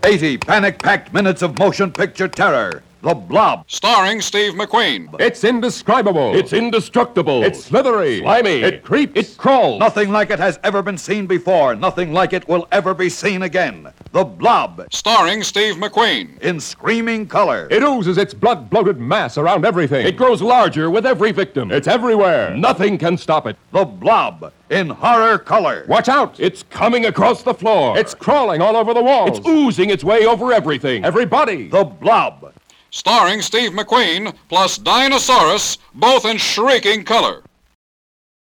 80 panic-packed minutes of motion picture terror. The Blob. Starring Steve McQueen. It's indescribable. It's indestructible. It's slithery. Slimy. It creeps. It crawls. Nothing like it has ever been seen before. Nothing like it will ever be seen again. The Blob. Starring Steve McQueen. In screaming color. It oozes its blood-bloated mass around everything. It grows larger with every victim. It's everywhere. Nothing can stop it. The Blob. In horror color. Watch out. It's coming across the floor. It's crawling all over the walls. It's oozing its way over everything. Everybody. The Blob. Starring Steve McQueen plus Dinosaurus, both in shrieking color.